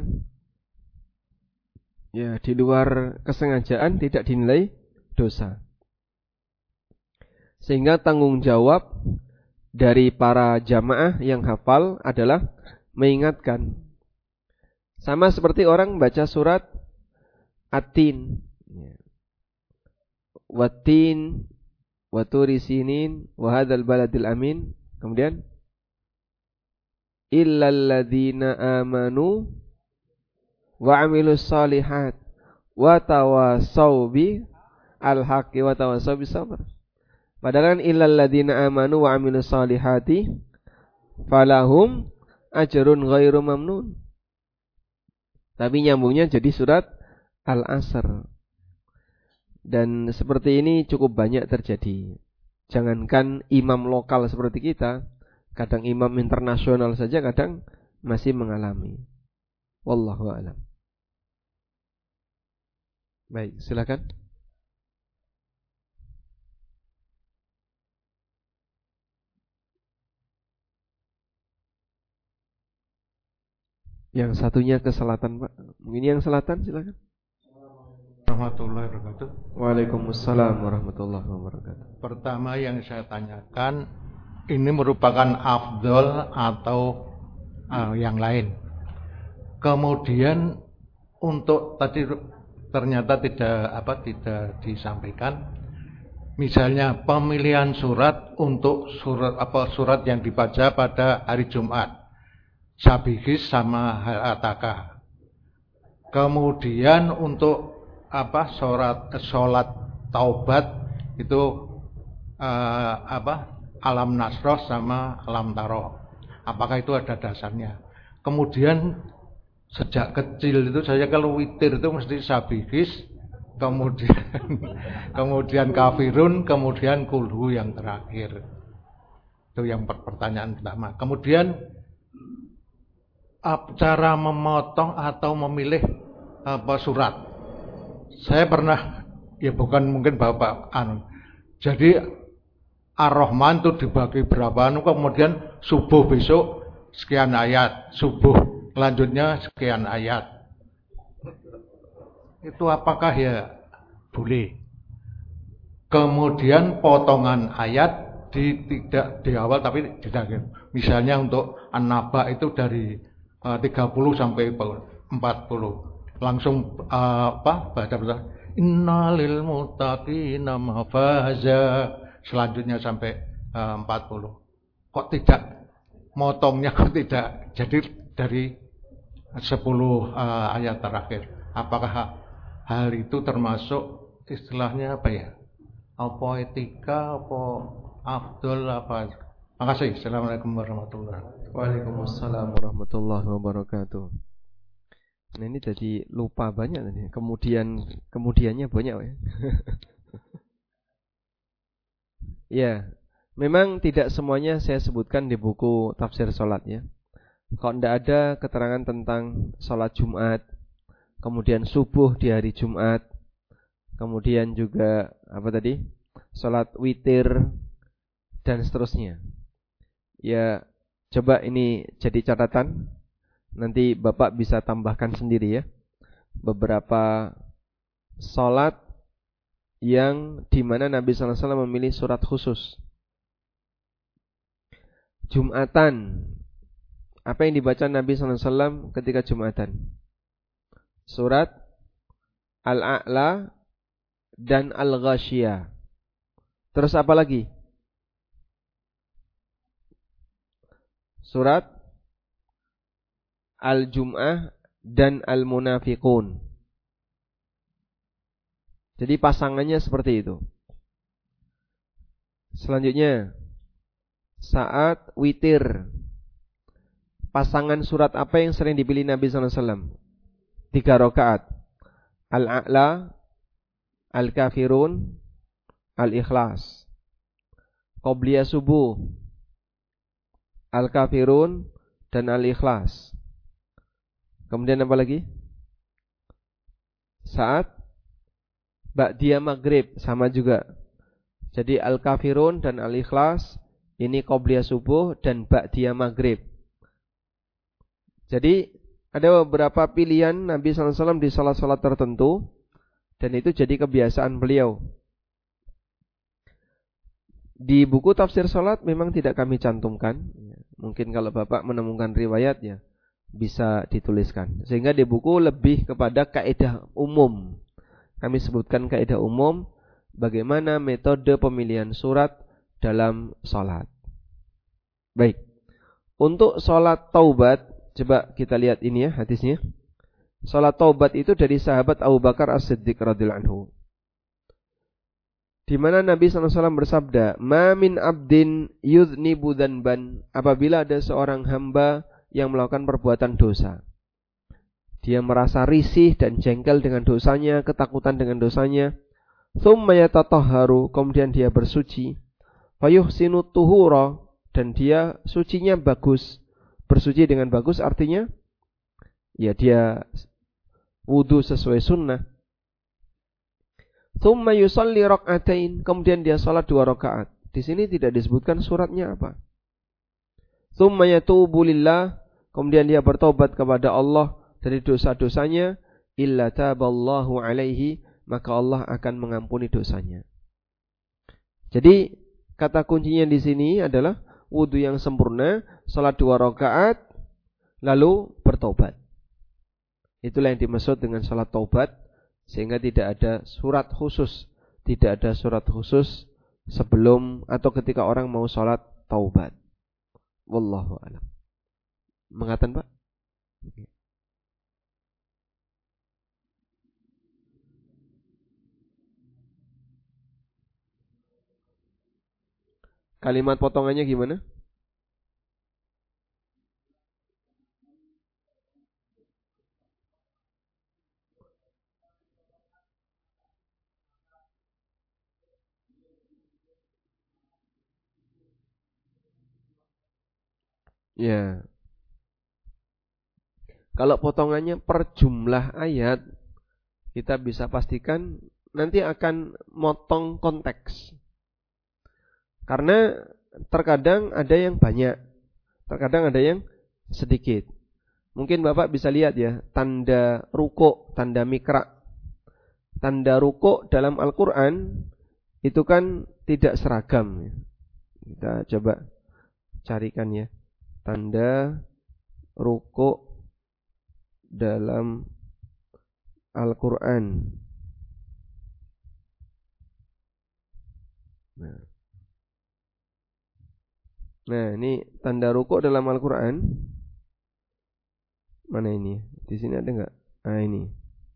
ya di luar kesengajaan tidak dinilai dosa. Sehingga tanggung jawab dari para jamaah yang hafal adalah mengingatkan. Sama seperti orang baca surat At-Tin, Wat-Tin, Waturi Sinin, wa hadzal baladil amin. Kemudian illal ladzina amanu wa amilus solihat wa tawasaw bi al-haqqi wa tawasaw bis sabr. Padahal kan illal ladzina amanu wa amilus solihati falahum ajrun ghairu mamnun. Tapi nyambungnya jadi surat Al-Asr. Dan seperti ini cukup banyak terjadi. Jangankan imam lokal seperti kita, kadang imam internasional saja kadang masih mengalami. Wallahu a'lam. Baik, silakan. Yang satunya ke selatan, Pak. Mungkin yang selatan, silakan. Warahmatullahi wabarakatuh. Waalaikumsalam warahmatullahi wabarakatuh. Pertama yang saya tanyakan, ini merupakan afdol atau uh, yang lain. Kemudian untuk tadi ternyata tidak apa tidak disampaikan. Misalnya pemilihan surat untuk surat apa surat yang dibaca pada hari Jumat, Sabihis sama Al-Ataka. Kemudian untuk apa sholat sholat taubat itu uh, apa alam nasroh sama alam taroh. Apakah itu ada dasarnya? Kemudian sejak kecil itu saya kalau witir itu mesti sabihis, kemudian kemudian kafirun, kemudian kulhu yang terakhir. Itu yang pertanyaan pertama. Kemudian cara memotong atau memilih apa surat. Saya pernah, ya bukan mungkin Bapak anu. Jadi Ar-Rahman itu dibagi berapa anu, kemudian subuh besok sekian ayat, subuh selanjutnya sekian ayat. Itu apakah ya boleh? Kemudian potongan ayat di tidak di awal tapi di akhir. Misalnya untuk An-Naba itu dari uh, tiga puluh sampai empat puluh. Langsung uh, apa baca baca innalil muttaqina mafaza selanjutnya sampai uh, empat puluh. Kok tidak motongnya, kok tidak jadi dari sepuluh uh, ayat terakhir? Apakah hal itu termasuk istilahnya apa ya? Apa etika, apa afdol, apa? Makasih. Assalamualaikum warahmatullahi wabarakatuh. Waalaikumsalam warahmatullahi wabarakatuh. Nah ini jadi lupa banyak nih. Kemudian kemudiannya banyak ya. Ya, memang tidak semuanya saya sebutkan di buku tafsir sholat ya. Kalau tidak ada keterangan tentang sholat Jumat, kemudian subuh di hari Jumat, kemudian juga apa tadi, sholat witir dan seterusnya. Ya, coba ini jadi catatan. Nanti Bapak bisa tambahkan sendiri ya, beberapa sholat yang dimana Nabi sallallahu alaihi wasallam memilih surat khusus. Jumatan, apa yang dibaca Nabi sallallahu alaihi wasallam ketika Jumatan? Surat Al-A'la dan Al-Ghasyiyah. Terus apa lagi? Surat Al-Jum'ah dan Al-Munafiqun. Jadi pasangannya seperti itu. Selanjutnya, saat witir. Pasangan surat apa yang sering dipilih Nabi sallallahu alaihi wasallam? Tiga rakaat. Al-A'la, Al-Kafirun, Al-Ikhlas. Qobliyah subuh, Al-Kafirun dan Al-Ikhlas. Kemudian apa lagi? Saat ba'diyah maghrib sama juga. Jadi Al-Kafirun dan Al-Ikhlas ini qobliyah subuh dan ba'diyah maghrib. Jadi ada beberapa pilihan Nabi sallallahu alaihi wasallam di salat-salat tertentu dan itu jadi kebiasaan beliau. Di buku tafsir salat memang tidak kami cantumkan. Mungkin kalau Bapak menemukan riwayatnya bisa dituliskan. Sehingga di buku lebih kepada kaidah umum. Kami sebutkan kaidah umum bagaimana metode pemilihan surat dalam salat. Baik. Untuk salat taubat, coba kita lihat ini ya hadisnya. Salat taubat itu dari sahabat Abu Bakar As-Siddiq radhiyallahu anhu. Di mana Nabi sallallahu alaihi wasallam bersabda, "Ma min abdin yudhnibu dzanban," apabila ada seorang hamba yang melakukan perbuatan dosa. Dia merasa risih dan jengkel dengan dosanya, ketakutan dengan dosanya. Tsumma yatatahharu, kemudian dia bersuci. Fayuhsinu tuhura, dan dia sucinya bagus. Bersuci dengan bagus artinya ya dia wudu sesuai sunnah. Tsumma yusalli rak'atain, kemudian dia salat dua rakaat. Di sini tidak disebutkan suratnya apa. Tsumma yatubu lillah, kemudian dia bertobat kepada Allah dari dosa-dosanya, illa taballahu alaihi, maka Allah akan mengampuni dosanya. Jadi kata kuncinya di sini adalah wudu yang sempurna, salat dua rakaat, lalu bertobat. Itulah yang dimaksud dengan salat taubat. Sehingga tidak ada surat khusus, tidak ada surat khusus sebelum atau ketika orang mau sholat taubat. Wallahu a'lam. Mengatakan Pak? Kalimat potongannya gimana? Ya. Kalau potongannya per jumlah ayat, kita bisa pastikan nanti akan motong konteks. Karena terkadang ada yang banyak, terkadang ada yang sedikit. Mungkin Bapak bisa lihat ya, tanda ruko, tanda mikra. Tanda ruko dalam Al-Quran itu kan tidak seragam. Kita coba carikan ya. Tanda ruko dalam Al-Quran. Nah. nah, ini tanda ruko dalam Al-Quran. Mana ini? Di sini ada enggak? Nah, ini.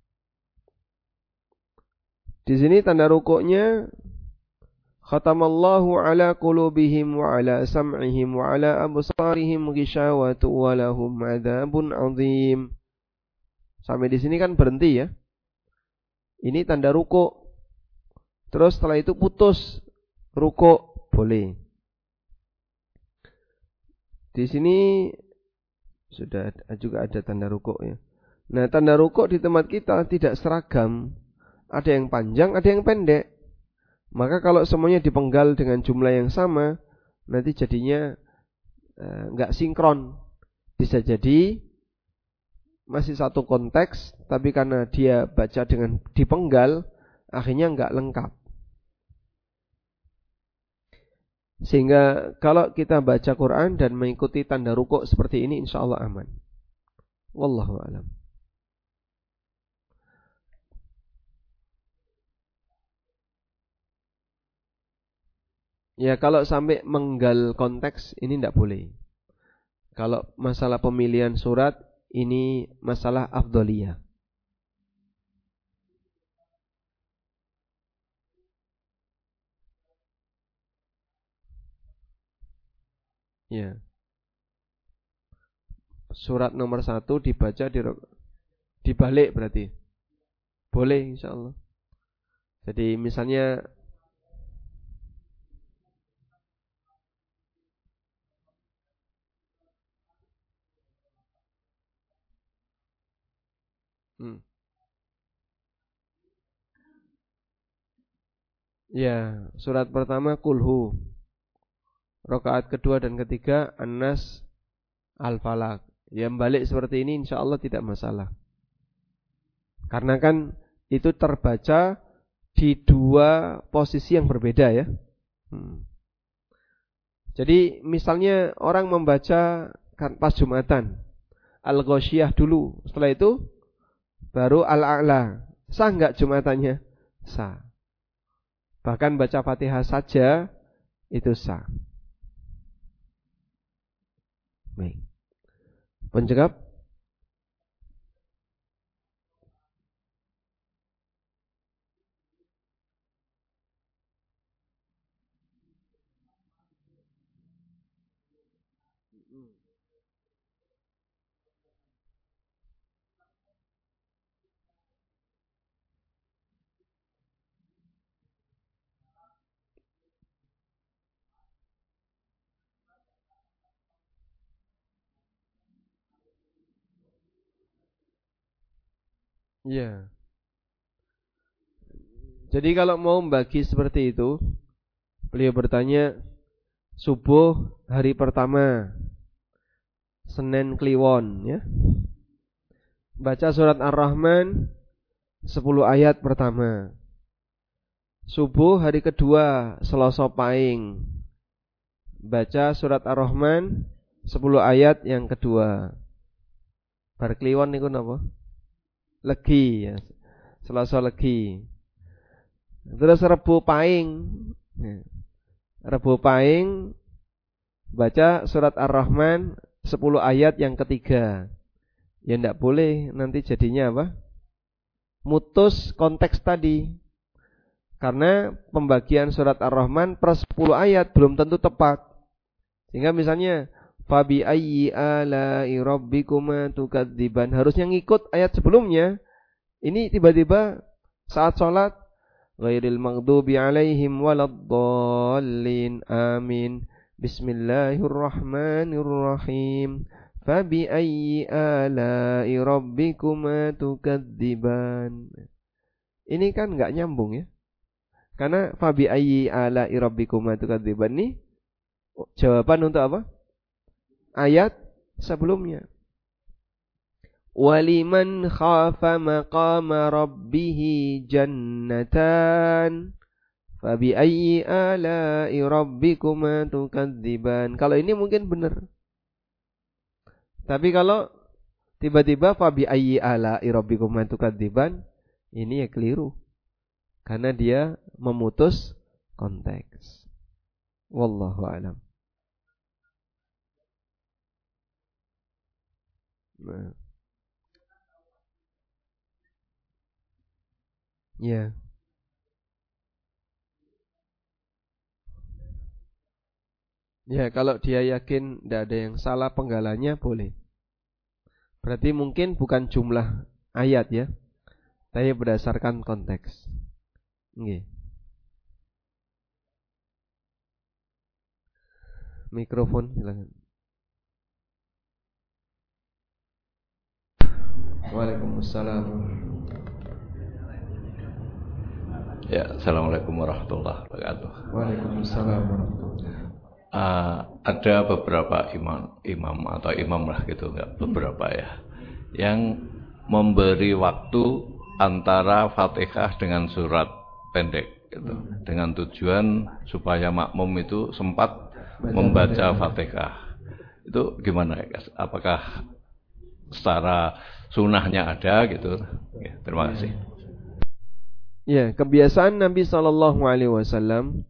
Di sini tanda rukuknya khatamallahu ala qulubihim wa ala sam'ihim wa ala absarihim ghishawatu wa lahum adzabun 'adzim. Sampai di sini kan berhenti ya. Ini tanda rukuk. Terus setelah itu putus rukuk boleh. Di sini sudah juga ada tanda rukuk ya. Nah, tanda rukuk di tempat kita tidak seragam. Ada yang panjang, ada yang pendek. Maka kalau semuanya dipenggal dengan jumlah yang sama, nanti jadinya enggak sinkron. Bisa jadi masih satu konteks, tapi karena dia baca dengan dipenggal, akhirnya enggak lengkap. Sehingga kalau kita baca Quran dan mengikuti tanda rukuk seperti ini, insya Allah aman. Wallahu a'lam. Ya kalau sampai menggal konteks ini tidak boleh. Kalau masalah pemilihan surat ini masalah afdholiyah. Ya. Surat nomor satu dibaca di dibalik berarti. Boleh insya Allah. Jadi misalnya Hmm. Ya, surat pertama Kulhu. Rakaat kedua dan ketiga An-Nas, Al-Falaq. Yang balik seperti ini insya Allah tidak masalah. Karena kan itu terbaca di dua posisi yang berbeda ya. Hmm. Jadi misalnya orang membaca pas Jumatan Al-Ghoshiyah dulu, setelah itu baru Al-A'la. Sah enggak Jumatannya? Sah. Bahkan baca Fatihah saja itu sah. Baik. Penjawab? Ya. Jadi kalau mau membagi seperti itu, beliau bertanya, subuh hari pertama, Senin Kliwon, ya. Baca surat Ar-Rahman sepuluh ayat pertama. Subuh hari kedua, Selasa Pahing, baca surat Ar-Rahman sepuluh ayat yang kedua. Bar Kliwon niku napa? Legi ya. Selasa Legi. Terus Rebo Pahing. Rebo Pahing baca surat Ar-Rahman sepuluh ayat yang ketiga. Ya enggak boleh, nanti jadinya apa? Mutus konteks tadi. Karena pembagian surat Ar-Rahman per sepuluh ayat belum tentu tepat. Sehingga misalnya Fabi ayyi ala'i rabbikuma tukadziban, harusnya ngikut ayat sebelumnya. Ini tiba-tiba saat sholat ghairil maghdubi alaihim waladdallin amin. Bismillahirrahmanirrahim. Fabi ayyi ala'i rabbikuma tukadziban. Ini kan enggak nyambung ya. Karena fabi ayyi ala'i rabbikuma tukadziban ini jawaban untuk apa? Ayat sebelumnya. Waliman khafa maqama rabbihi jannatan. Fabi ayyi ala'i rabbikuma tukadziban. Kalau ini mungkin benar. Tapi kalau tiba-tiba fabi ayyi ala'i rabbikuma tukadziban, ini ya keliru. Karena dia memutus konteks. Wallahu a'lam. Nah. Ya. Ya, kalau dia yakin tidak ada yang salah penggalannya boleh. Berarti mungkin bukan jumlah ayat ya, tapi berdasarkan konteks. Nggih. Mikrofon silakan. Waalaikumsalam. Ya, assalamualaikum warahmatullahi wabarakatuh. Waalaikumsalam warahmatullahi wabarakatuh. Uh, ada beberapa imam, imam atau imam lah gitu, enggak beberapa ya, yang memberi waktu antara Fatihah dengan surat pendek, gitu, dengan tujuan supaya makmum itu sempat membaca Fatihah. Itu gimana ya, guys? Apakah secara sunnahnya ada gitu? Ya, terima kasih. Ya, kebiasaan Nabi Shallallahu Alaihi Wasallam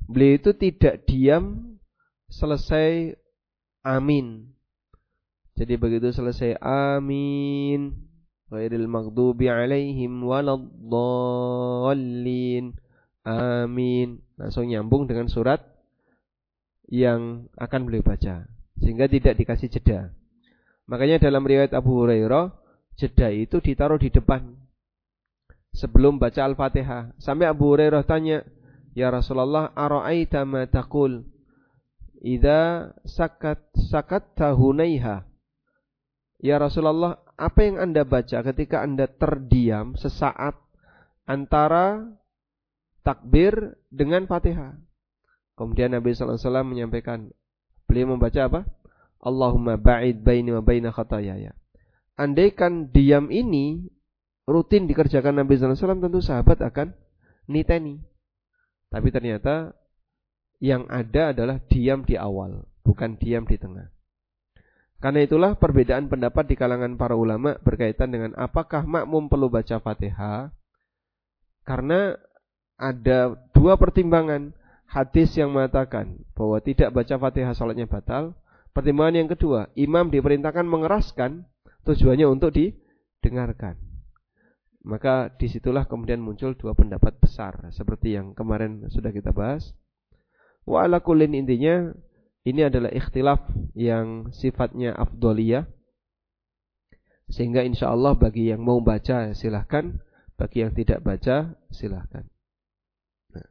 Beliau itu tidak diam selesai amin. Jadi begitu selesai amin, ghairil maghdubi alaihim waladdallin, amin, langsung nyambung dengan surat yang akan beliau baca, sehingga tidak dikasih jeda. Makanya dalam riwayat Abu Hurairah, jeda itu ditaruh di depan sebelum baca Al-Fatihah. Sampai Abu Hurairah tanya, "Ya Rasulullah, ara'aita ma taqul idza sakat sakatta hunaiha?" Ya Rasulullah, apa yang Anda baca ketika Anda terdiam sesaat antara takbir dengan Fatihah? Kemudian Nabi sallallahu alaihi wasallam menyampaikan, beliau membaca apa? Allahumma ba'id baini wa baina khataayaya. Andaikan diam ini rutin dikerjakan Nabi sallallahu alaihi wasallam, tentu sahabat akan niteni. Tapi ternyata yang ada adalah diam di awal, bukan diam di tengah. Karena itulah perbedaan pendapat di kalangan para ulama berkaitan dengan apakah makmum perlu baca Fatihah. Karena ada dua pertimbangan. Hadis yang mengatakan bahwa tidak baca Fatihah salatnya batal. Pertimbangan yang kedua, imam diperintahkan mengeraskan, tujuannya untuk didengarkan. Maka disitulah kemudian muncul dua pendapat besar, seperti yang kemarin sudah kita bahas. Wa ala kullin, intinya ini adalah ikhtilaf yang sifatnya afdoliyah, sehingga insya Allah bagi yang mau baca silahkan, bagi yang tidak baca silahkan. Nah.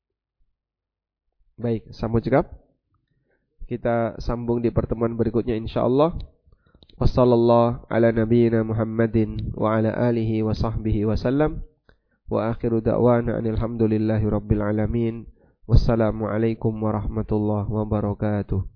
Baik, sambung cekap. Kita sambung di pertemuan berikutnya insya Allah. Wassallallahu ala nabiyyina Muhammadin wa ala alihi wa sahbihi wa sallam. Wa akhiru da'wana alhamdulillahi rabbil alamin. Wassalamualaikum warahmatullahi wabarakatuh.